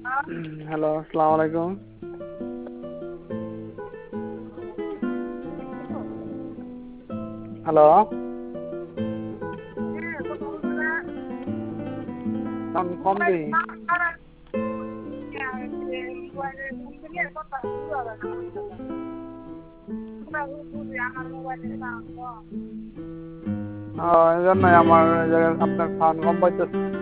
Hello, আসসালামু আলাইকুম। Hello, sound কম দেই। এই জন্যই আমার আপনার সাউন্ড কম পাইতেছে।